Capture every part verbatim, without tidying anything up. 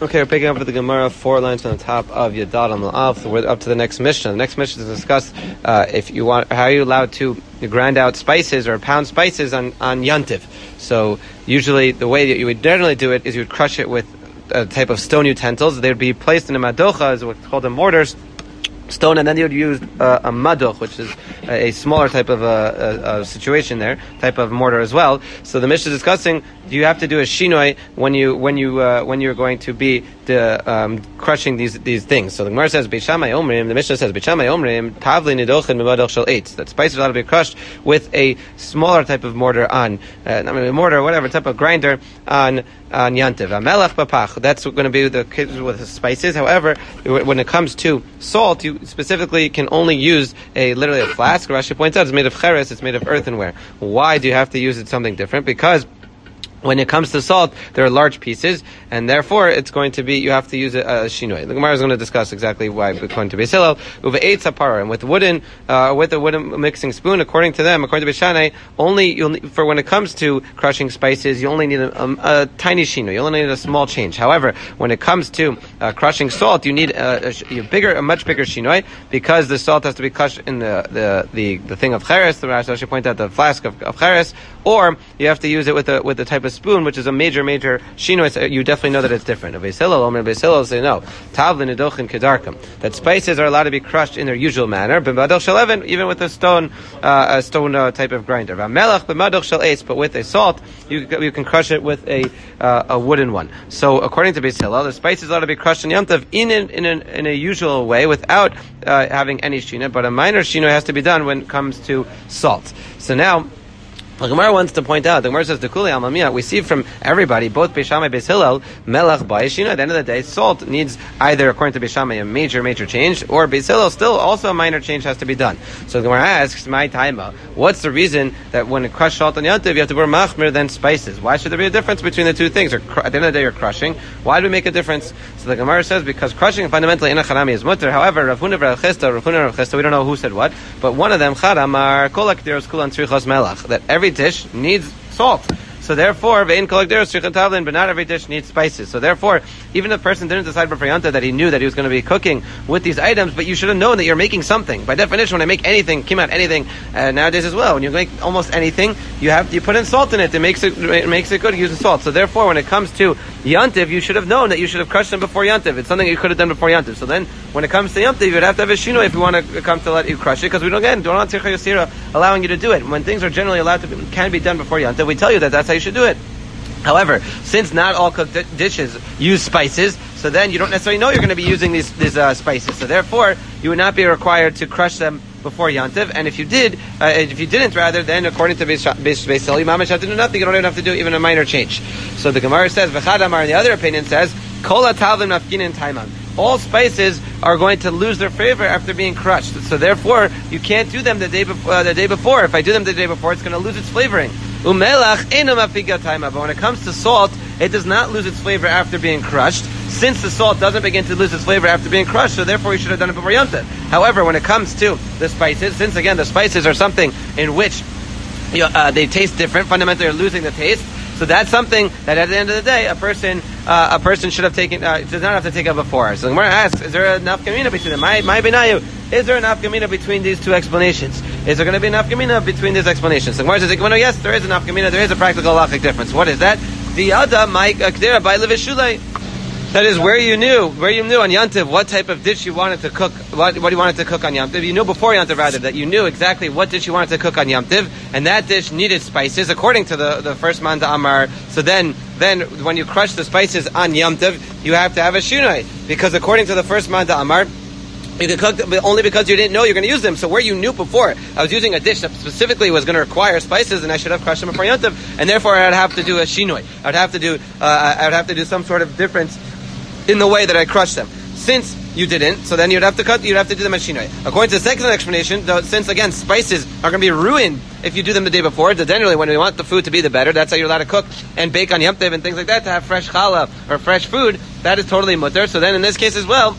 Okay, we're picking up with the Gemara, four lines on the top of Yadad on the Alf. We're up to the next Mishnah. The next Mishnah is to discuss uh, if you want, how are you allowed to grind out spices or pound spices on, on Yantiv. So usually the way that you would generally do it is you would crush it with a type of stone utensils. They would be placed in a madocha, as what's called a mortar stone, and then you would use uh, a madoch, which is a, a smaller type of a, a, a situation there, type of mortar as well. So the Mishnah is discussing, do you have to do a shinoi when you when you uh, when you're going to be the, um, crushing these these things? So the Gemara says, Beit Shammai Omrim, the Mishnah says, Beit Shammai Omrim, Tavli nidochin b'madoch shel eitz, that spices ought to be crushed with a smaller type of mortar on, uh, I mean, a mortar, whatever type of grinder on on Yantiv. Amelach b'pach, that's going to be the case with the spices. However, when it comes to salt, you specifically can only use a literally a flask. Rashi points out it's made of cheres, it's made of earthenware. Why do you have to use it something different? Because when it comes to salt, there are large pieces, and therefore it's going to be, you have to use a, a shinoi. The Gemara is going to discuss exactly why according to Beis Hillel. Uve'etz hapara, and with wooden, uh, with a wooden mixing spoon, according to them, according to Beis Shammai, only you'll need, for when it comes to crushing spices, you only need a, a, a tiny shinoi. You only need a small change. However, when it comes to uh, crushing salt, you need a, a, a bigger, a much bigger shinoi, because the salt has to be crushed in the the the, the thing of cheres. The Rashi actually pointed out the flask of, of cheres, or you have to use it with a with the type of spoon, which is a major, major shinoi. You definitely know that it's different. Beis Hillel, Omer Beis Hillel say no. Tavlin nidochin kedarkam. That spices are allowed to be crushed in their usual manner. B'madoch shel even, even with a stone, uh, a stone uh, type of grinder. V'melach b'madoch shel eitz, but with a salt, you you can crush it with a uh, a wooden one. So according to Beis Hillel, the spices allowed to be crushed in Yom Tov in an, in, an, in a usual way without uh, having any shinoi, but a minor shinoi has to be done when it comes to salt. So now, the Gemara wants to point out, the Gemara says, "Dekuli almamiyah." We see from everybody, both Beis Shammai and Beis Hillel, melach ba'yishina. At the end of the day, salt needs either, according to Beis Shammai, a major, major change, or Beis Hillel, still also a minor change has to be done. So the Gemara asks, "My taima, what's the reason that when it crushed salt on Yantiv, you have to burn machmir than spices? Why should there be a difference between the two things? Or cr- at the end of the day, you're crushing. Why do we make a difference?" So the Gemara says, because crushing fundamentally in a charami is mutter. However, Rav Huna Rav Chisda, Rav Huna Rav Chisda, we don't know who said what, but one of them charamar kol hakderos kulan tzrichos melach, that every dish needs salt. So therefore, ve'in kol hakderos tzrichos tavlin, but not every dish needs spices. So therefore, even if the person didn't decide before Yanta that he knew that he was going to be cooking with these items, but you should have known that you're making something. By definition, when I make anything, came out anything uh, nowadays as well. When you make almost anything, you have you put in salt in it. It makes it it makes it good using salt. So therefore, when it comes to Yantiv, you should have known that you should have crushed them before Yantiv. It's something you could have done before Yantiv. So then, when it comes to Yantiv, you would have to have a shino if you want to come to let you crush it, because we don't again don't want Tircha Yosira allowing you to do it. When things are generally allowed to be, can be done before Yantiv, we tell you that that's how you should do it. However, since not all cooked di- dishes use spices, so then you don't necessarily know you're going to be using these, these uh, spices. So therefore, you would not be required to crush them before Yantiv. And if you did, uh, if you didn't, rather, then according to Beis Hillel, you mamish have to do nothing. You don't even have to do even a minor change. So the Gemara says, V'chad Amar, and the other opinion says, Kol hatavlim nafkinin taiman. All spices are going to lose their flavor after being crushed. So therefore, you can't do them the day before. Uh, the day before. If I do them the day before, it's going to lose its flavoring. Umelach eno mafika taima. But when it comes to salt, it does not lose its flavor after being crushed, since the salt doesn't begin to lose its flavor after being crushed. So therefore, you should have done it before Yom Tov. However, when it comes to the spices, since again the spices are something in which you know, uh, they taste different, fundamentally, you're losing the taste. So that's something that at the end of the day, a person uh, a person should have taken, uh, does not have to take up before. So the Gemara asks, is there a nafkamina between them? My, my benayu, is there a nafkamina between these two explanations? Is there going to be a nafkamina between these explanations? So the Gemara says, well, no, yes, there is a nafkamina, there is a practical halachic difference. What is that? The other, my akdera by levishulei. That is where you knew, where you knew on Yantiv what type of dish you wanted to cook, what, what you wanted to cook on Yantiv. You knew before Yantiv, rather, that you knew exactly what dish you wanted to cook on Yantiv, and that dish needed spices, according to the, the first Manda Amar. So then, then, when you crush the spices on Yantiv, you have to have a shunai, because according to the first Manda Amar, you can cook them only because you didn't know you're going to use them. So where you knew before, I was using a dish that specifically was going to require spices, and I should have crushed them before Yantiv, and therefore I would have to do a shinoi. I would have to do, uh, I would have to do some sort of difference in the way that I crushed them. Since you didn't, so then you'd have to cut, you'd have to do them as shinoi. According to the second explanation, though, since again spices are going to be ruined if you do them the day before, generally when we want the food to be the better, that's how you're allowed to cook and bake on Yom Tov and things like that, to have fresh challah or fresh food, that is totally mutter. So then in this case as well,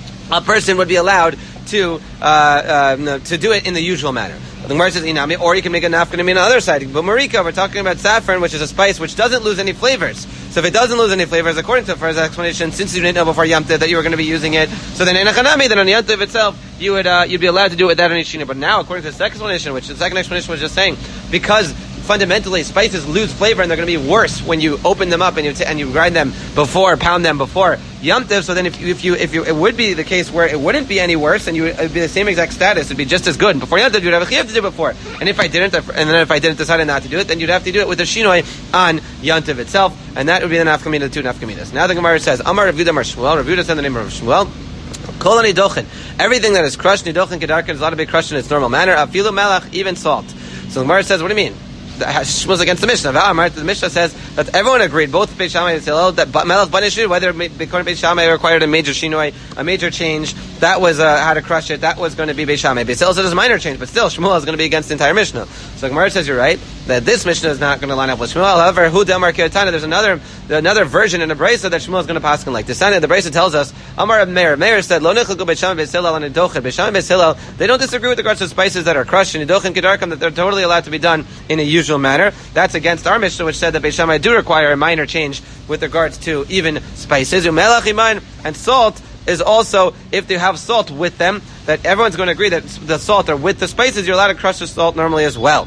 a person would be allowed to uh, uh, to do it in the usual manner. The Gemara says inami, or you can make a nafkanami on the other side. But marika, we're talking about saffron, which is a spice which doesn't lose any flavors. So if it doesn't lose any flavors, according to the first explanation, since you didn't know before Yom Tov that you were going to be using it, so then in a chanami, then on Yom Tov itself, you would uh, you'd be allowed to do it without any shina. But now, according to the second explanation, which the second explanation was just saying, because fundamentally spices lose flavor and they're going to be worse when you open them up and you t- and you grind them before, pound them before Yom Tov. So then if you, if you if you it would be the case where it wouldn't be any worse and you would, it would be the same exact status, it'd be just as good. Before Yom Tov you'd have a chiyuv to do it before. And if I didn't and then if I didn't decide not to do it, then you'd have to do it with a shinoi on Yom Tov itself, and that would be the nafkamina, the two nafkaminas. Now the Gemara says, Amar Rav Yehuda Amar Shmuel, Rav Yehuda said the name of Shmuel, Kol nidochin, everything that is crushed, nidochin kedarkan, is allowed to be crushed in its normal manner, afilu melach, even salt. So the Gemara says, what do you mean? Shmuel's against the Mishnah. The Mishnah says that everyone agreed, both Beit Shammai and Hillel, that melech banishud, whether according to Beit Shammai required a major shinoi, a major change, that was uh, how to crush it. That was going to be Beit Shammai. Beit Hillel said it's a minor change, but still Shmuel is going to be against the entire Mishnah. So Gemara says you're right that this Mishnah is not going to line up with Shmuel. However, Hu Damar Kiotana, there's another another version in the Brisa that Shmuel is going to pass on like. The Sana, the Brisa tells us, Amar Meir. Meir said, Lo nechilku Beit Shammai Beit Hillel and Nidochin. Beit Shammai Beit Hillel, they don't disagree with regards to spices that are crushed in Nidochin Kedarkam, that they're totally allowed to be done in a usual manner. That's against our Mishnah, which said that Beit Shammai do require a minor change with regards to even spices. Umelach iman, and salt is also, if they have salt with them, that everyone's going to agree that the salt are with the spices, you're allowed to crush the salt normally as well.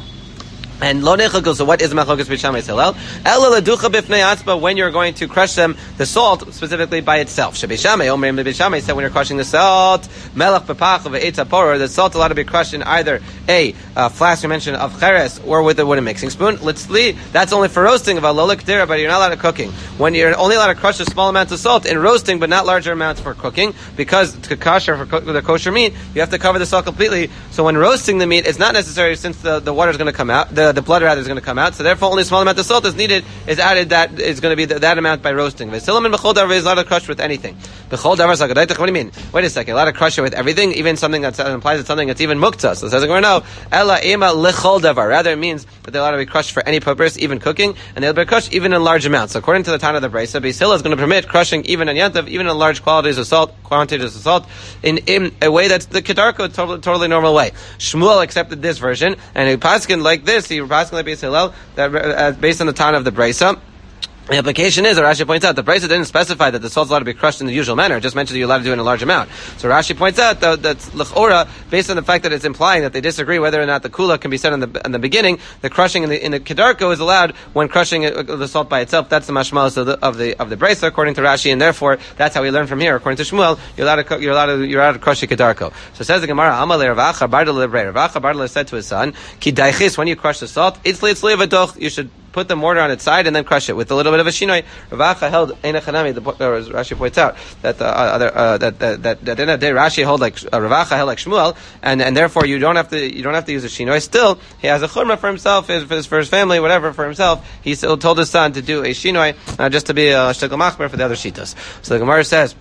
And lo nechagul, so what is machlokas Beit Shammai Hillel? Ela leducha b'fnei atzba, when you're going to crush them, the salt specifically by itself. Shebeit Shammai, Omrim Beit Shammai said when you're crushing the salt, melech b'pach v'eitz hapor, the salt allowed to be crushed in either a uh, flask you mentioned of cheres or with a wooden mixing spoon. Litzli, that's only for roasting of a lo l'kedera, but you're not allowed to cooking. When you're only allowed to crush a small amount of salt in roasting, but not larger amounts for cooking, because to kosher for co- the kosher meat, you have to cover the salt completely. So when roasting the meat, it's not necessary since the, the water is going to come out. The The blood rather is going to come out, so therefore only a small amount of salt is needed, is added, that is going to be the, that amount by roasting. V'silam and b'chol davar is allowed to crush with anything. B'chol davar sagadaitach, what do you mean? Wait a second, allowed to crush it with everything, even something that implies it's something that's even muktzah. So it says, no, ela ema l'chol davar. Rather it means that they're allowed to be crushed for any purpose, even cooking, and they'll be crushed even in large amounts. So according to the Tana of the Brisa, Beis Hillel is going to permit crushing even in Yantav, even in large quantities of salt, quantities of salt, in, in a way that's the Kedarko, totally, totally normal way. Shmuel accepted this version, and he paskin like this, he paskin like Beis Hillel, that uh, based on the Tana of the Brisa. The application is, or Rashi points out, the Brisa didn't specify that the salt's allowed to be crushed in the usual manner. It just mentioned that you're allowed to do it in a large amount. So Rashi points out that that's l'chora, based on the fact that it's implying that they disagree whether or not the kula can be said in the in the beginning. The crushing in the in the kedarko is allowed when crushing the salt by itself. That's the mashmalos of the of the of the Brisa, according to Rashi, and therefore that's how we learn from here. According to Shmuel, you're allowed to you're allowed to you're allowed to crush the kedarko. So it says the Gemara, Amalei Rav Acha Bar Dela Rav Acha Bar Dela said to his son, Ki daichis, when you crush the salt, itzli itzli v'doch, you should put the mortar on its side and then crush it with a little bit of a shinoi. Rav Acha held Eina Chanami. The uh, Rashi points out that the uh, other uh, that that that that in a day Rashi held like uh, Rav Acha held like Shmuel, and and therefore you don't have to you don't have to use a shinoi. Still, he has a churma for himself, his, for his for his family, whatever for himself. He still told his son to do a shinoi, uh, just to be a shtekel machmer for the other shitas. So the Gemara says.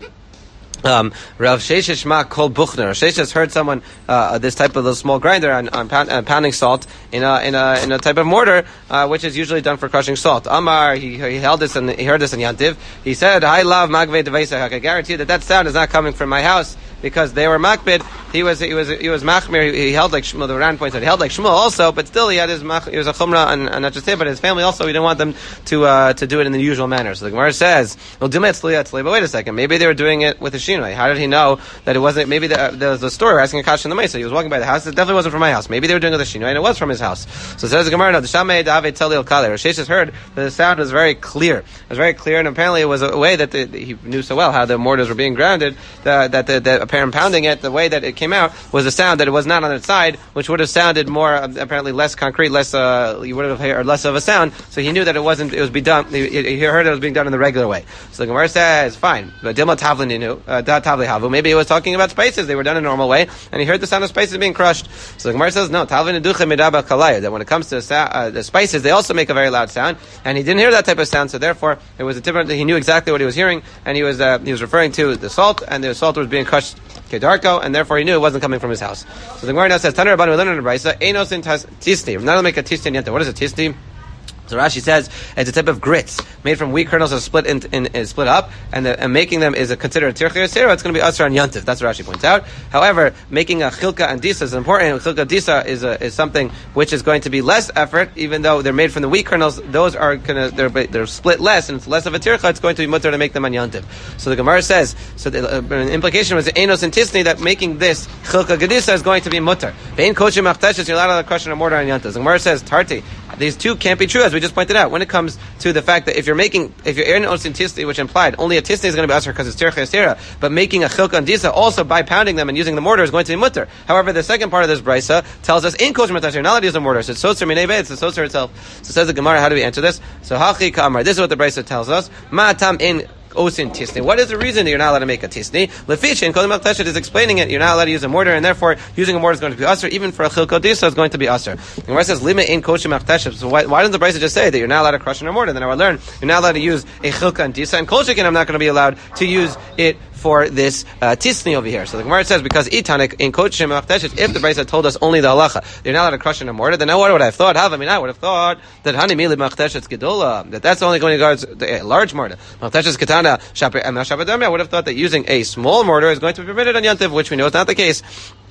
Um, Rav Sheshes Ma called Buchner. Rav Sheshes heard someone uh, this type of little small grinder on, on pound, uh, pounding salt in a in a in a type of mortar, uh, which is usually done for crushing salt. Amar, he, he held this and he heard this in Yantiv. He said, "Hi, love magvei devaisach." I guarantee that that sound is not coming from my house because they were makbid. He was he was he was machmir. He, he held like Shmuel. The Ran points out he held like Shmuel also, but still he had his mach, he was a chumrah and, and not just him, but his family also. He didn't want them to uh, to do it in the usual manner. So the Gemara says, "Well, but wait a second. Maybe they were doing it with a shinoi. How did he know that it wasn't? Maybe the, uh, there was a story asking a kasha in the Mesa. He was walking by the house. It definitely wasn't from my house. Maybe they were doing it with a shinoi, and it was from his house. So it says the Gemara, no, the Shamei Dave Tzalil Kale. Rosh has heard that the sound was very clear. It was very clear, and apparently it was a way that the, he knew so well how the mortars were being grounded, the, that the, the apparent pounding it, the way that it came out was a sound that it was not on its side, which would have sounded more, uh, apparently less concrete, less, uh, you would have heard less of a sound. So he knew that it wasn't, it was be done, he, he heard it was being done in the regular way. So the Gemara says, fine, but Dilma Tavlin Havu, maybe it was talking about spices, they were done in a normal way, and he heard the sound of spices being crushed. So the Gemara says, no, Tavlin Educha Midaba Kalaya, that when it comes to uh, the spices, they also make a very loud sound, and he didn't hear that type of sound, so therefore, it was a different, he knew exactly what he was hearing, and he was, uh, he was referring to the salt, and the salt was being crushed Kedarko, and therefore he knew it wasn't coming from his house. So the Gemara now says, Taner Rabban, we learn in the Brisa, Einos in Tisni. We're not going to make a Tisni yet. What is a Tisni? So Rashi says it's a type of grits made from wheat kernels that are split in, in, in split up, and, the, and making them is a considered a tircha yasera. It's going to be asur on yantiv. That's what Rashi points out. However, making a chilka and disa is important. Chilka disa is a, is something which is going to be less effort, even though they're made from the wheat kernels. Those are going to they're they're split less, and it's less of a tircha. It's going to be mutter to make them on yantiv. So the Gemara says so. The uh, an implication was the enos and tisni that making this chilka gedisa is going to be mutter. Bein kochim machteshes, you're allowed to crush in a mortar on yantiv. The Gemara says tarti. These two can't be true, as we just pointed out. When it comes to the fact that if you're making, if you're in osin tisni, which implied only a tisni is going to be asur because it's tircha yasera, but making a chilka and disa also by pounding them and using the mortar is going to be mutter. However, the second part of this brisa tells us in kosher matasher, you're not allowed to use the mortar. So it's soser minei beit, it's the soser itself. So says the Gemara, how do we answer this? So hachi ka'amar. This is what the brisa tells us. Ma'atam in osin tisni. What is the reason that you're not allowed to make a tisni? Lefish and Kolim Al-Teshet is explaining it. You're not allowed to use a mortar, and therefore using a mortar is going to be asur. Even for a chilka disa is going to be asur. The Gemara says lima in koshim Al-Teshet. So why, why doesn't the brisa just say that you're not allowed to crush in a mortar? Then I will learn you're not allowed to use a chilka and disa, and kol shekin I'm not going to be allowed to use it for this uh, tisni over here. So the Gemara says because itanik in koshim Al-Teshet, if the brisa told us only the halacha, you're not allowed to crush in a mortar, then now what would I have thought? Have I mean I would have thought that hani mili Al-Teshet's gedola, that that's only going to guard the uh, large mortar. Al-Teshet's ketana shaper. I would have thought that using a small mortar is going to be permitted on yantiv, which we know is not the case.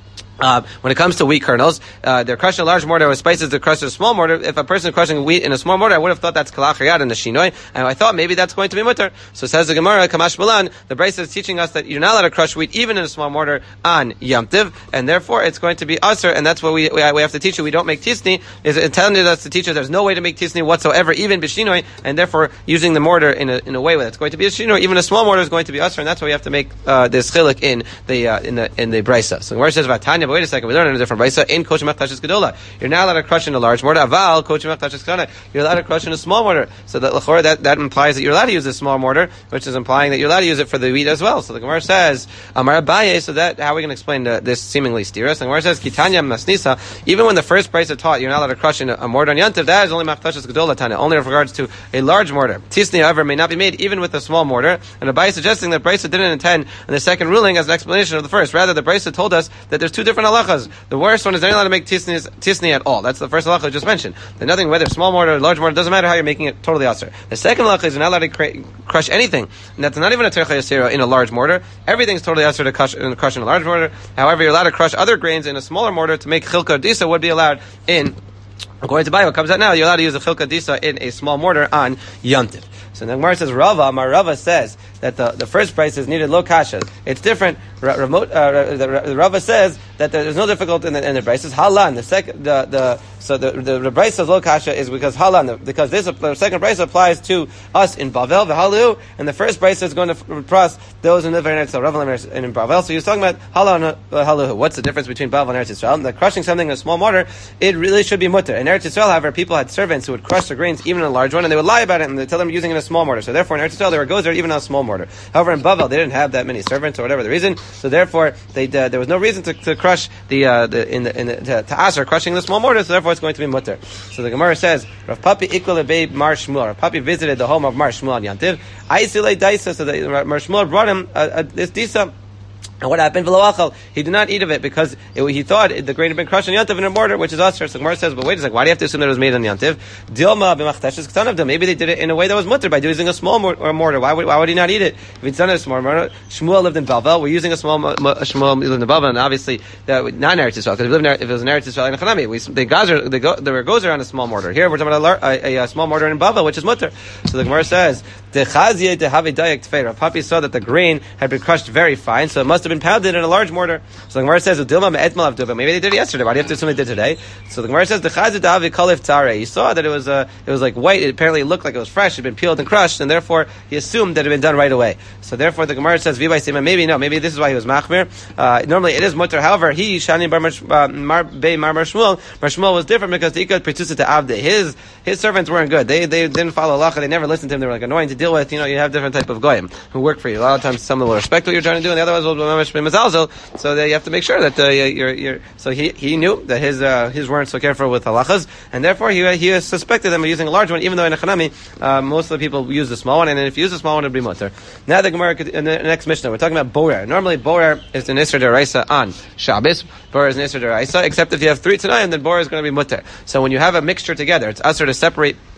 Uh, when it comes to wheat kernels, uh, they're crushing a large mortar with spices. They're crushing a small mortar. If a person is crushing wheat in a small mortar, I would have thought that's kalach riyad in the shinoi, and I thought maybe that's going to be mutter. So says the Gemara, Kamash Milan, the Brisa is teaching us that you're not allowed to crush wheat even in a small mortar on Yom Tiv, and therefore it's going to be asur, and that's what we we, we have to teach you. We don't make tisni. Is it telling us to teach us there's no way to make tisni whatsoever, even b'shinoi, and therefore using the mortar in a in a way where it's going to be a shinoi, even a small mortar is going to be asur, and that's why we have to make uh, this chilik in the uh, in the in the Brisa. So the Gemara says Vatanya, but wait a second, we learn in a different brisa in koshim Al-Teshet gedola. You're not allowed to crush in a large mortar. Aval koshim Al-Teshet ketana. You're allowed to crush in a small mortar. So that l'chora that that implies that you're allowed to use a small mortar, which is implying that you're allowed to use it for the wheat as well. So the Gemara says Amar Abaye. So that how are we going to explain uh, this seemingly steerus? The Gemara says Kitanya Masnisa. Even when the first brisa taught you're not allowed to crush in a, a mortar on yantiv, that is only Al-Teshet gedola tana. Only with regards to a large mortar. Tisni, however, may not be made even with a small mortar. And Abaye suggesting that brisa didn't intend in the second ruling as an explanation of the first. Rather, the brisa told us that there's two different halachas. The worst one is they're not allowed to make tisni, tisni at all. That's the first halacha I just mentioned. Then nothing, whether small mortar or large mortar, doesn't matter how you're making it, totally asur. The second halacha is you're not allowed to cra- crush anything. And that's not even a tircha yasera in a large mortar. Everything's totally asur to crush, in, crush in a large mortar. However, you're allowed to crush other grains in a smaller mortar to make chilka disa would be allowed in, according to the Bible, it comes out now, you're allowed to use a chilka disa in a small mortar on yantiv. So the Gemara says Rava, Mar Rava says that the, the first price is needed lo kasha. It's different. R- remote, uh, the, the Rava says that there's no difficulty in the, in the prices. Halan, the second, the, the so the the, the price of lo kasha is because halan, because this the second price applies to us in Bavel, the halu, and the first price is going to cross those in the very next Rava and in Bavel. So he's talking about halan, halu. What's the difference between Bavel and Eretz Yisrael? And the crushing something in a small mortar, it really should be mutter. In Eretz Yisrael, however, people had servants who would crush the grains even in a large one, and they would lie about it and they tell them using it in a small mortar. So therefore, in Eretz Yisrael, there were gozer even on a small mortar. However, in Bavel, they didn't have that many servants or whatever the reason. So therefore, they uh, there was no reason to, to crush the uh, the in the, in the to, to asur crushing the small mortar. So therefore, it's going to be mutter. So the Gemara says, Rav Papi equal Babe Mar Shmuel. Rav Papi visited the home of Mar Shmuel on Yantiv. Aisile Daisa. So the Mar Shmuel brought him uh, uh, this disa. And what happened? He did not eat of it because it, he thought the grain had been crushed on Yantiv in a mortar, which is asur. So the Gemara says, but wait a second, why do you have to assume that it was made on Yantiv? Dilma b'machteshes k'tanav. Maybe they did it in a way that was mutter by using a small mortar. Why would why would he not eat it if it's done in a small mortar? Shmuel lived in Bavel. We're using a small Shmuel lived in Bavel, and obviously that not in Eretz Yisrael, because if, in, if it was in Eretz Yisrael in Chanami, we they gazer they go there were gozer on a small mortar. Here we're talking about a, a, a small mortar in Bavel, which is mutter. So the Gemara says, the chaziyah to have a dayak tfei. Rav Papi saw that the grain had been crushed very fine, so it must have been pounded in a large mortar. So the Gemara says, maybe they did it yesterday. Why do you have to assume they did today? So the Gemara says, the chazid davi kalif tare. He saw that it was uh, it was like white. It apparently looked like it was fresh. It had been peeled and crushed, and therefore he assumed that it had been done right away. So therefore the Gemara says, v'bay sima. Maybe no. Maybe this is why he was machmir. Uh, normally it is mutter. However, he shani bar mar bei mar Shmuel. Mar Shmuel was different because the ikad petusa to avde. His his servants weren't good. They they didn't follow halacha. They never listened to him. They were like annoying to deal with. You know, you have different type of goyim who work for you. A lot of times, some will respect what you're trying to do, and the other ones will be mezalzel. So that you have to make sure that uh, you're, you're. So he he knew that his uh, his weren't so careful with halachas, and therefore he he suspected them of using a large one, even though in a chanami uh, most of the people use the small one, and if you use the small one, it'd be mutter. Now the Gemara in the next Mishnah, we're talking about borer. Normally borer is an isser deraisa on Shabbos. Borer is an isser deraisa, except if you have three tonight, then borer is going to be mutter. So when you have a mixture together, it's asur to separate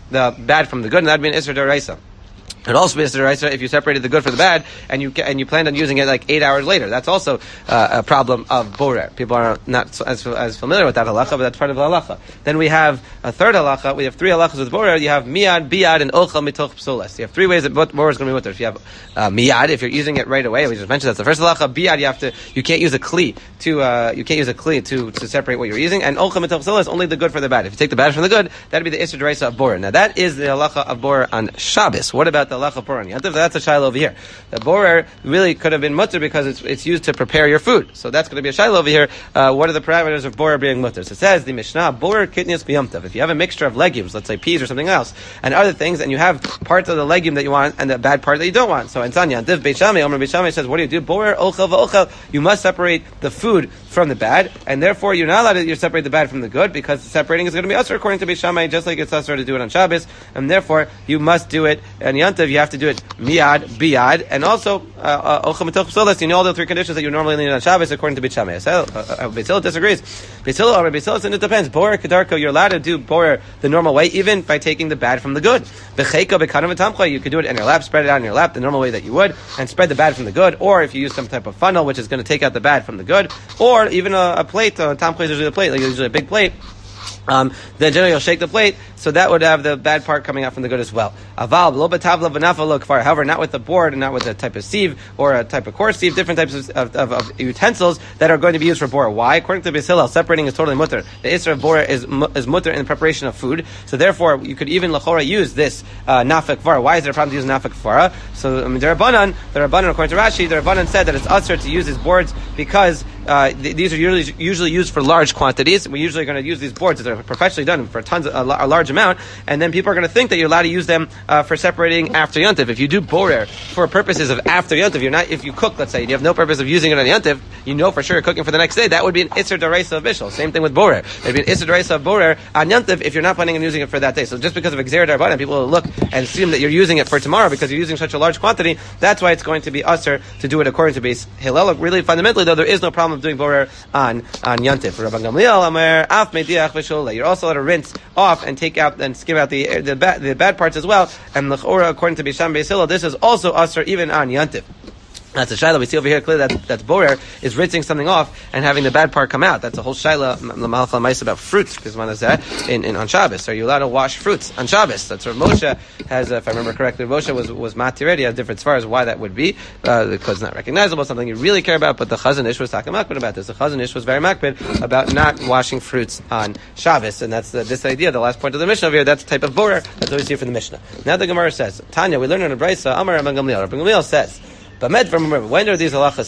the bad from the good, and that'd be an Isser D'Oraisa. It would also be a D'Oraisa if you separated the good from the bad, and you and you planned on using it like eight hours later. That's also uh, a problem of borer. People are not so, as as familiar with that halacha, but that's part of the halacha. Then we have a third halacha. We have three halachas with borer. You have miyad, biyad, and ochel mitoch psoles. You have three ways that borer is going to be mutter. If you have uh, miyad, if you're using it right away, we just mentioned that's the first halacha. Biyad, you have to, you can't use a kli to, uh, you can't use a kli to to separate what you're using. And ochel mitoch psoles, only the good for the bad. If you take the bad from the good, that'd be the Isser D'Oraisa of borer. Now that is the halacha of borer on Shabbos. What about the halacha of borer on Yantiv? That's a shiloh over here. The borer really could have been mutter because it's it's used to prepare your food. So that's going to be a shiloh over here. Uh, what are the parameters of borer being mutter? So it says the Mishnah, borer kitnius b'yomtav. If you have a mixture of legumes, let's say peas or something else, and other things, and you have parts of the legume that you want and the bad part that you don't want. So in Tanya, Div Beit Shammai, Omer Beit Shammai says, what do you do? Borer ochel v'ochel. You must separate the food from the bad, and therefore you're not allowed to separate the bad from the good because separating is going to be usher according to Beit Shammai, just like it's usher to do it on Shabbos, and therefore you must do it. And Yantiv, you have to do it miyad, biyad, and also ochel mitoch psoles. You know all the three conditions that you normally need on Shabbos according to Beit Shammai. So, uh, Beit Hillel disagrees. Beit Hillel or Beit Hillel, and it depends. Borer kedarko, you're allowed to do borer the normal way, even by taking the bad from the good. Becheka bekanav v'tamcha, you could do it in your lap, spread it out in your lap the normal way that you would, and spread the bad from the good. Or if you use some type of funnel, which is going to take out the bad from the good, or even a, a plate. Uh, tamcha is usually a plate, like usually a big plate. Um, then generally you'll shake the plate, so that would have the bad part coming out from the good as well. Aval, lo betavla v'nafa lo kfar. However, not with the board and not with a type of sieve or a type of coarse sieve, different types of, of, of, of utensils that are going to be used for borer. Why? According to Beis Hillel, separating is totally mutter. The isra of borer is, is mutter in the preparation of food, so therefore you could even lachora use this uh, nafek kfar. Why is there a problem to use nafek kfara? So um, the Rabbanan, the Rabbanan according to Rashi, the Rabbanan said that it's usher to use these boards because uh, th- these are usually, usually used for large quantities. We're usually going to use these boards that are professionally done for tons of, a, a large amount, and then people are going to think that you're allowed to use them uh, for separating after Yontif. If you do borer for purposes of after Yontif, you're not. If you cook, let's say, and you have no purpose of using it on Yontif, you know for sure you're cooking for the next day. That would be an Isser D'Oraisa of Bishul. Same thing with borer. It'd be an Isser D'Oraisa of borer on Yontif if you're not planning on using it for that day. So just because of Gzeira D'Arbanan, people will look and assume that you're using it for tomorrow because you're using such a large quantity. That's why it's going to be Usser to do it according to Beis Hillel. Really, fundamentally, though, there is no problem of doing borer on on Yontif. Rabban Gamliel, Amer, Af Mediach V'Shulei. You're also allowed to rinse off and take out and skim out the the bad, the bad parts as well. And l'chora, according to Beis Shammai Beis Hillel, this is also usher even on Yantif. That's a shaila. We see over here clearly that that's borer is rinsing something off and having the bad part come out. That's a whole shaila l'malcha l'mais about fruits. Because one is that in, in on Shabbos. Are you allowed to wash fruits on Shabbos? That's where Moshe has, uh, if I remember correctly, Moshe was was matir. He has different as far as why that would be uh, because it's not recognizable, something you really care about. But the Chazon Ish was talking makbid about this. The Chazon Ish was very makbid about not washing fruits on Shabbos, and that's the, this idea. The last point of the Mishnah over here. That's the type of borer. That's what we see from the Mishnah. Now the Gemara says, Tanya, we learn in a brayso. Amar Rabban Gamliel. Rabban Gamliel says. But remember, when are these halachas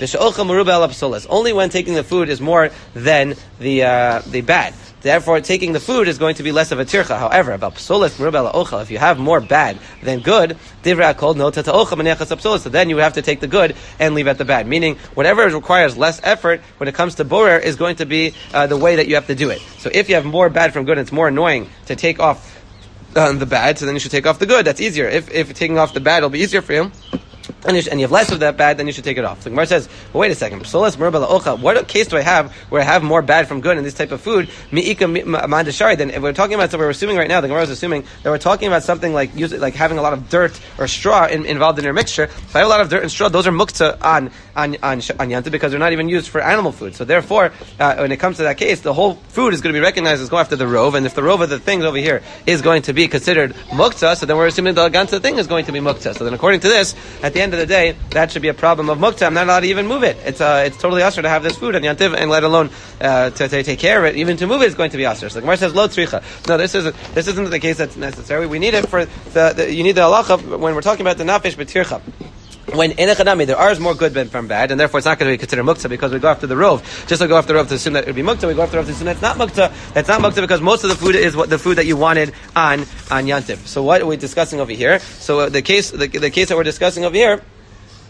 said? Only when taking the food is more than the uh, the bad. Therefore, taking the food is going to be less of a tircha. However, about psolas merubel ochel, if you have more bad than good, divrei kol no tata ochel menechas psolas. So then you have to take the good and leave at the bad. Meaning, whatever requires less effort when it comes to borer is going to be uh, the way that you have to do it. So if you have more bad from good, it's more annoying to take off uh, the bad. So then you should take off the good. That's easier. If if taking off the bad will be easier for you. And you, should, and you have less of that bad, then you should take it off. So Gemara says, well, wait a second. What case do I have where I have more bad from good in this type of food? Then if we're talking about, so we're assuming right now, the Gemara is assuming that we're talking about something like use, like having a lot of dirt or straw in, involved in your mixture. If I have a lot of dirt and straw, those are muktzah on on on, on yanta because they're not even used for animal food. So therefore, uh, when it comes to that case, the whole food is going to be recognized as go after the rove. And if the rove of the things over here is going to be considered muktzah, so then we're assuming the ganza thing is going to be muktzah. So then according to this, at the end of the day, that should be a problem of muktzah. I'm not allowed to even move it. It's uh, it's totally usher to have this food on yantiv, and let alone uh, to, to take care of it. Even to move it is going to be usher. So the Gemara says lo tzricha. No, this isn't this isn't the case that's necessary. We need it for the, the you need the halacha when we're talking about the nafesh b'tircha. When in a chanami there are more good than from bad, and therefore it's not going to be considered muktzah because we go after the rov. Just like we go after the rov to assume that it would be muktzah, we go after the rov to assume that it's not muktzah. That's not muktzah because most of the food is what the food that you wanted on on yantiv. So what are we discussing over here? So uh, the case the, the case that we're discussing over here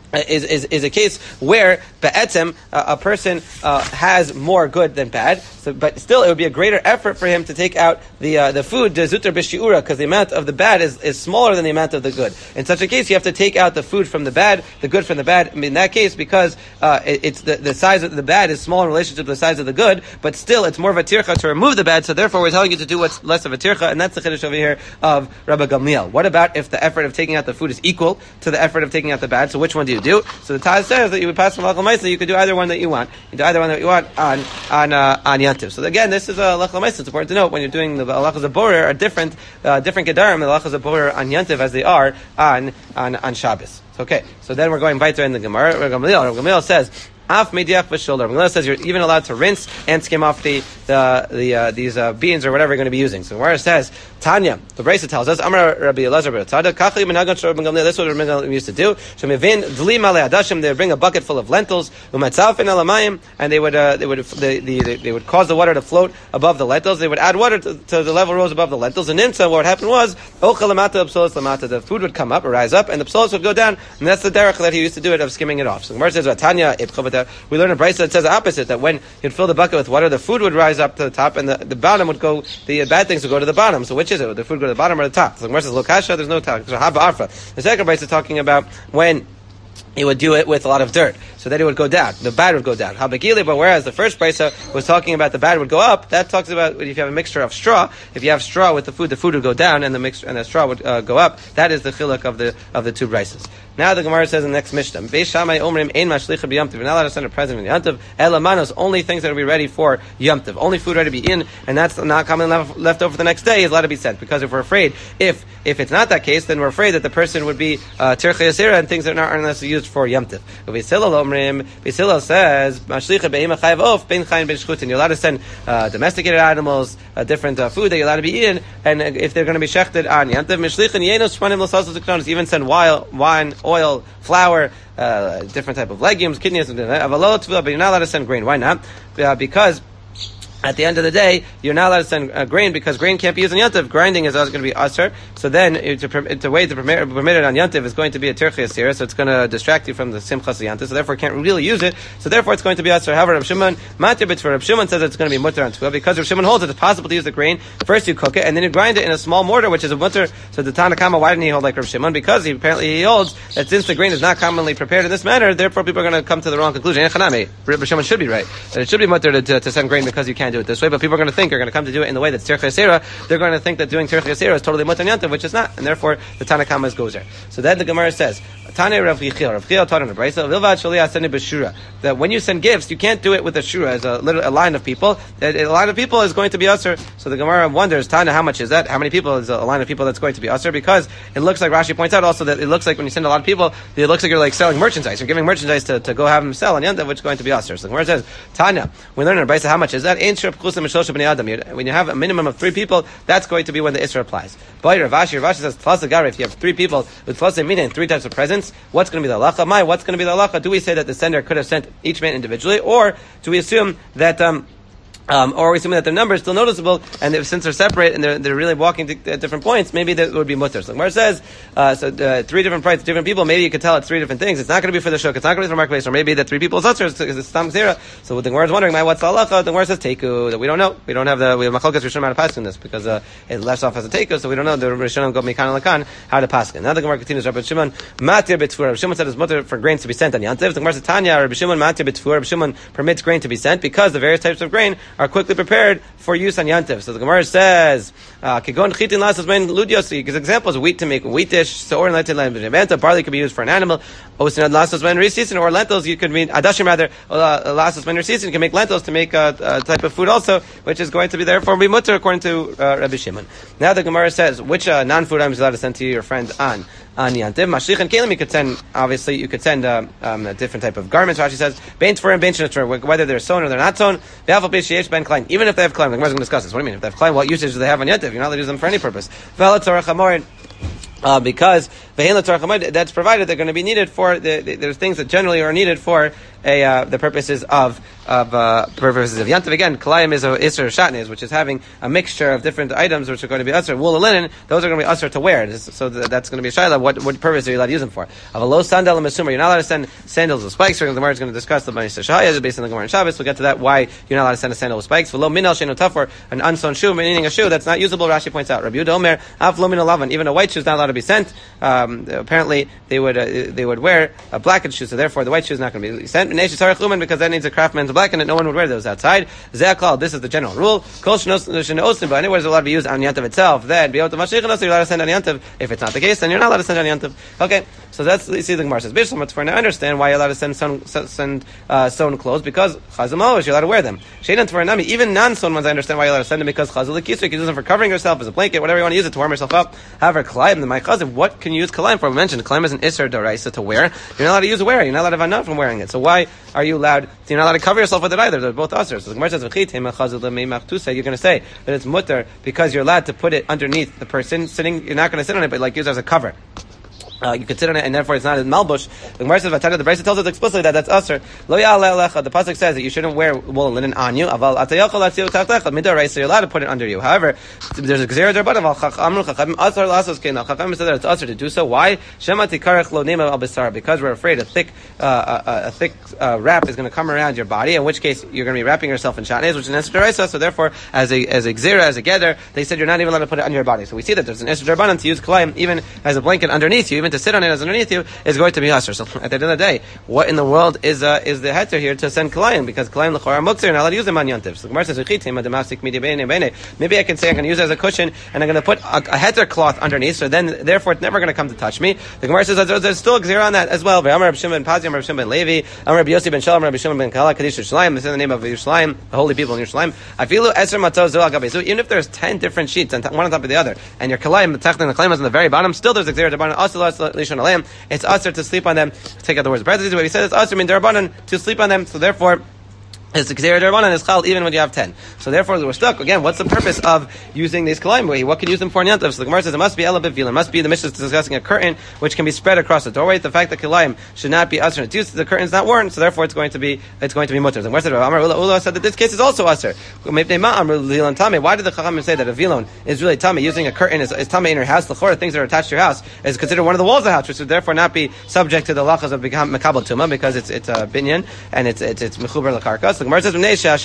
Is, is is a case where be'etzem uh, a person uh, has more good than bad, so, but still it would be a greater effort for him to take out the uh, the food de zuter b'shiura, because the amount of the bad is, is smaller than the amount of the good. In such a case, you have to take out the food from the bad, the good from the bad. In that case, because uh, it, it's the, the size of the bad is small in relationship to the size of the good, but still it's more of a tircha to remove the bad. So therefore, we're telling you to do what's less of a tircha, and that's the chiddush over here of Rabbi Gamliel. What about if the effort of taking out the food is equal to the effort of taking out the bad? So which one do you do? So the Taz says that you would pass from Lachal Maisa, you could do either one that you want. You do either one that you want on on uh, on Yantiv. So again, this is a Lachal Maisa. It's important to note when you're doing the halachas of borer are different, uh, different gedarim, the halachas of borer on Yantiv as they are on on on Shabbos. So, okay, so then we're going weiter in the Gemara. Rabbi Gamliel, Rabbi Gamliel says, Af mediach v'shoulder. Gemara says you're even allowed to rinse and skim off the the, the uh, these uh, beans or whatever you're going to be using. So Gemara says, Tanya, the Brisa tells us, Amar Rabbi Elazar bar Tzadok, Kachli Menagan Shor Ben Gamliel. This is what Rabbi Gamliel used to do. Shemivin Dli Malei Adashim. They would bring a bucket full of lentils, umatzalfin alamayim, and they would uh, they would they, they, they would cause the water to float above the lentils. They would add water to, to the level rose above the lentils. And then so what happened was, Ochel lamata psolos lamata. The food would come up, or rise up, and the psolos would go down. And that's the derech that he used to do it of skimming it off. So Gemara says, Tanya, we learn a Brisa that says the opposite, that when you'd fill the bucket with water, the food would rise up to the top, and the, the bottom would go, the bad things would go to the bottom. So which is it? Would the food go to the bottom or the top? So the Gemara says, Lokasha, there's no top. There's a haba arfa. The second Brisa is talking about when he would do it with a lot of dirt, so that it would go down. The bad would go down. Habagili, but whereas the first brisa was talking about the bad would go up, that talks about if you have a mixture of straw. If you have straw with the food, the food would go down, and the mixture and the straw would uh, go up. That is the chiluk of the of the two brises. Now the Gemara says in the next Mishnah, Beis Shammai omrim ein mashlicha b'yamtiv. You're not allowed to send a present in Yamtiv. Elamanos, only things that will be ready for Yamtiv. Only food ready to be in, and that's not commonly left, left over for the next day is allowed to be sent. Because if we're afraid, if if it's not that case, then we're afraid that the person would be tirchei asira and things that aren't necessarily used for Yamtiv. Beis Hillel omrim, Beis Hillel says mashlicha be'ima chayav of ben chayin ben shchutin. You're allowed to send uh, domesticated animals, uh, different uh, food that you're allowed to be in, and uh, if they're going to be shechted on Yamtiv, mishlichin yenos shmanim l'sasas uknonos. Even send wine, wine, oil, flour, uh, different type of legumes, kidneys, but you're not allowed to send grain. Why not? Uh, because at the end of the day, you're not allowed to send uh, grain because grain can't be used on Yantiv. Grinding is also going to be usher. So then, it's a, it's a way to permit, permit it on Yantiv is going to be a tirchei asira, so it's going to distract you from the simchas Yantiv. So therefore, can't really use it. So therefore, it's going to be usher. However, Rav Shimon, matir b'tzvah, Rav Shimon says it's going to be mutter on tefillah because Rav Shimon holds it. It's possible to use the grain. First, you cook it, and then you grind it in a small mortar, which is a mutter. So the Tanna Kama, why didn't he hold like Rav Shimon? Because he apparently he holds that since the grain is not commonly prepared in this manner, therefore people are going to come to the wrong conclusion. Rav Shimon should be right that it should be mutter to, to, to send grain because you can't do it this way, but people are going to think are going to come to do it in the way that's tirchei asira. They're going to think that doing tirchei asira is totally mutar yantiv, which is not, and therefore the Tanna Kama goes there. So then the Gemara says, Tane Rav Chiel, Rav Chiel taught in the Brisa, Vilvad Shaliach Seni B'Shura, that when you send gifts, you can't do it with a shura, as a little a line of people. That a line of people is going to be usher. So the Gemara wonders, Tana, how much is that? How many people is a line of people that's going to be usher? Because it looks like Rashi points out also that it looks like when you send a lot of people, it looks like you're like selling merchandise. You're giving merchandise to, to go have them sell on Yantav, which is going to be usher. So the Gemara says, Tanya, we learn in the Brisa, how much is that? When you have a minimum of three people, that's going to be when the Isra applies. But Rav Ashi, Rav Ashi says, plus the Gar, if you have three people with plus a mina and three types of presents, what's going to be the halacha? My, what's going to be the halacha? Do we say that the sender could have sent each man individually, or do we assume that um, Um, or are we assuming that their number is still noticeable, and if, since they're separate and they're, they're really walking to, at different points, maybe that would be mutter. So Gemara says, uh, so uh, three different prices, different people, maybe you could tell it's three different things. It's not going to be for the shuk, it's not going to be for the marketplace, or maybe that three people is utter, because it's tam zera. So what the Gemara is wondering, my, what's the halacha? The Gemara says teku, that we don't know. We don't have the, we have machalkas Rishonim how to pass in this, because uh, it left off as a teku, so we don't know the Rishonim go mikan alakan, how to pass it. Now the Gemara continues, Rabbi Shimon, matir b'tfur. Rabbi Shimon said it's mutter for grains to be sent on Yantiv. The Gemara says, Tanya, Rabbi Shimon matir b'tfur. Rabbi Shimon permits grain to be sent, because the various types of grain are quickly prepared for use on Yantiv. So the Gemara says, "Kigon chitin lasas ben ludios." He gives examples of wheat to make a wheat dish. So or lentil, barley could be used for an animal. Osinad lasas ben risisin, or lentils. You could mean adashim rather lasas ben risisin. You can make lentils to make a, a type of food also, which is going to be therefore be mutter according to uh, Rabbi Shimon. Now the Gemara says, which uh, non-food items are allowed to send to your friend on on Yantiv? Mashlich and kelim. You could send. Obviously, you could send uh, um, a different type of garments. Rashi says, bein tefur and bein shenatfur, whether they're sewn or they're not sewn. Ben klein. Even if they have klein, the Gemara is going to discuss this. What do you mean? If they have klein, what usage do they have on Yantiv? You're not allowed to use them for any purpose. Uh, because That's provided they're going to be needed for the, the, there's things that generally are needed for a uh, the purposes of of uh, purposes of yantiv. Again, kalayim is a isser shatnez, which is having a mixture of different items which are going to be usher. Wool and linen, those are going to be usher to wear. So that's going to be a shayla. What what purpose are you allowed to use them for? Of a low sandal and mesumah, you're not allowed to send sandals with spikes. The Gemara is going to discuss the Bani Shahaya based on the Gemara and Shabbos. We'll get to that. Why you're not allowed to send a sandal with spikes? For low minal sheno tafur, an unsewn shoe, meaning a shoe that's not usable. Rashi points out. Rabbi Yehuda Omer, af lo minal lavan, even a white shoe is not allowed to be sent. Um, apparently, they would uh, they would wear a blackened shoe, so therefore the white shoe is not going to be sent. Because that needs a craftsman to blacken it, no one would wear those outside. Ze'aklal, this is the general rule. Kol shenos, but anywhere is allowed to be used on yantiv itself. Then, be able to mashiach, you're allowed to send on yantiv. If it's not the case, then you're not allowed to send on yantiv. Okay, so that's, you see the Gemara says, Bishlam, it's for now understand why you're allowed to send sewn, send, uh, sewn clothes, because chazal you're allowed to wear them. Sheinan for nami, even non-sewn ones, I understand why you're allowed to send them, because chazal l'kisra, you can use them for covering yourself, as a blanket, whatever you want to use it to warm yourself up. However, kalayim, the my chazal, what can you use kalayim for? We mentioned kalayim is an isser d'oraisa to wear. You're not allowed to use a wear. You're not allowed to have enough from wearing it. So why are you allowed? You're not allowed to cover yourself with it either. They're both usher. So the Gemara says, you're going to say that it's mutter because you're allowed to put it underneath the person sitting. You're not going to sit on it, but like use it as a cover. Uh, you could sit on it, and therefore it's not a malbush. The Gemara says, "Vatana." The Brisa tells us explicitly that that's usher. Lo ya'aleh. The pasuk says that you shouldn't wear wool and linen on you. Aval atayachol atziu tachtecha midaraisa. So you're allowed to put it under you. However, there's a gzera derbanim al chachamru chachamim asar lasos kein. Chachamim said that it's usher to do so. Why? Shema tikarech lo nema al bisar. Because we're afraid a thick, uh, a, a thick uh, wrap is going to come around your body. In which case you're going to be wrapping yourself in shatnez, which is an esher. So therefore, as a as a gzera, as a gather, they said you're not even allowed to put it on your body. So we see that there's an esher derbanim to use kalayim even as a blanket underneath you, even to sit on it as underneath you is going to be usher. So at the end of the day, what in the world is uh, is the heter here to send kalayim? Because kalayim l'chora muktzir, you're not allowed to use them on yantiv. So the Gemara says, maybe I can say I'm going to use it as a cushion and I'm going to put a, a heter cloth underneath, so then therefore it's never going to come to touch me. The Gemara says there's, there's still a gzera on that as well. Amar Rabbi Shimon ben Pazi, Amar Rabbi Shimon ben Levi, Amar Rabbi Yossi ben Shalom, Rabbi Shimon ben Kala, Kadesh Yerushalayim. This is the name of Yerushalayim, the holy people in Yerushalayim. Afilu eser matzos zo al gabe. So even if there's ten different sheets and one on top of the other, and your kalayim, the technical kalayim is on the very bottom, still there's a gzera derbanan asur lishon alayim. It's usher to sleep on them. Take out the words. But he said it's usher min derbanan to sleep on them. So therefore, it's the Gzera Derbanan is Chal even when you have ten. So therefore we're stuck. Again, what's the purpose of using these Kalayim? What can you use them for in Yantav? So the Gemara says it must be Ela B'Vila. It must be, the Mishnah is discussing a curtain which can be spread across the doorway. The fact that Kalayim should not be Usher. It's used, the curtain's not worn, so therefore it's going to be it's going to be Mutter. The Gemara said, Amar Ula Ula said that this case is also Usher. Why did the Chachamim say that a Vilon is really Tame? Using a curtain is, is Tame in your house. The Chor, things that are attached to your house, is considered one of the walls of the house, which would therefore not be subject to the lachas of Mekabel Tuma, because it's it's a binyan and it's it's it's Mechuber L'Karka. So the Gemara says,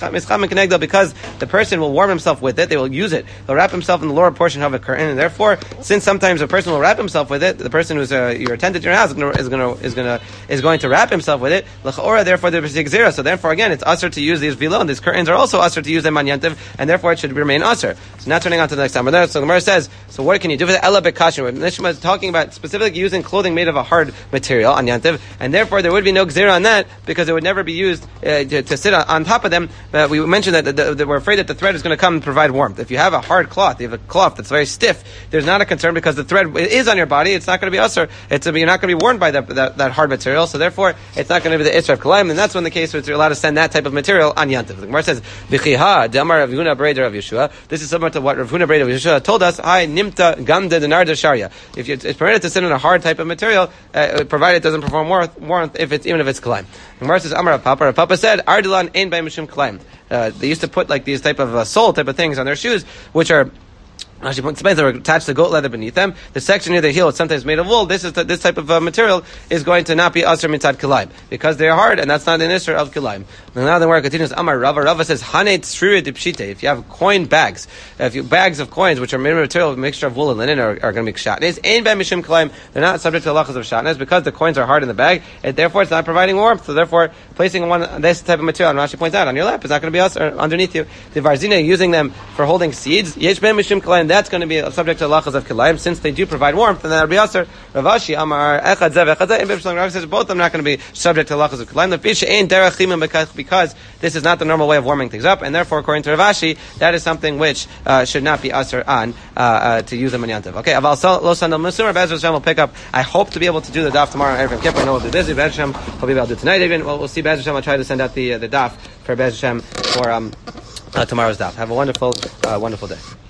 because the person will warm himself with it, they will use it. They'll wrap himself in the lower portion of a curtain, and therefore, since sometimes a person will wrap himself with it, the person who's uh, your attendant in your house is going to is going to is going to is going to wrap himself with it. L'chaora, therefore, there's a gzera. So therefore, again, it's usher to use these vilon. These curtains are also usher to use them on yantiv, and therefore it should remain usher. So now turning on to the next time. So the Gemara says, so what can you do with the ela bekashim? Nishma is talking about specifically using clothing made of a hard material on yantiv, and therefore there would be no gzera on that because it would never be used uh, to, to sit on, on top of them. Uh, we mentioned that, that, that we're afraid that the thread is going to come and provide warmth. If you have a hard cloth, you have a cloth that's very stiff, there's not a concern because the thread is on your body. It's not going to be usher. It's you're not going to be warmed by that, that, that hard material. So therefore, it's not going to be the isra of kalayim, and that's when the case where you're allowed to send that type of material on yantiv. The Gemara says, "V'chiha damar Rav Huna Breder of Yeshua." This is similar to what Rav Huna Breder of Yeshua told us. "Hi nimta gamda denarda sharia." If you, it's permitted to send in a hard type of material, uh, provided it doesn't perform warmth, warmth if it's even if it's kalayim. The Gemara says, "Amar Papa." Rav Papa said, "Ardilan ein by mishum kalayim." Uh, they used to put like these type of uh, sole type of things on their shoes, which are actually they were attached to goat leather beneath them. The section near the heel is sometimes made of wool. This is the, this type of uh, material is going to not be asr mitzad kilayim because they're hard, and that's not an isra of kilayim. Now the word continues. Amar Rava. Rava says hanet tzrira dipshite. If you have coin bags, if you bags of coins which are made of material, a mixture of wool and linen, are, are going to make shatnez. Ein ben mishum kilayim. They're not subject to the lachas of shatnez because the coins are hard in the bag, and therefore it's not providing warmth. So therefore, placing one this type of material, and Rashi points out, on your lap is not going to be asr underneath you. The varzina using them for holding seeds. Yesh ben mishum kilayim. That's going to be a subject to lachas of kilayim, since they do provide warmth, and that would be aser. Ravashi Amar Echad Zev Echad Zev. Rav says both of them are not going to be subject to lachas of kilayim. The fish ain't derech chimim because this is not the normal way of warming things up, and therefore, according to Ravashi, that is something which uh, should not be aser on uh, uh, to use them in yantiv. Okay, Aval Lo Sandal Musur. Be'ez Hashem will pick up. I hope to be able to do the daf tomorrow on Erev Kippur. I know we'll be busy. Be'ez Hashem, hopefully I'll do it tonight. Even well, we'll see. Be'ez Hashem, I'll try to send out the uh, the daf for Be'ez Hashem for um, uh, tomorrow's daf. Have a wonderful, uh, wonderful day.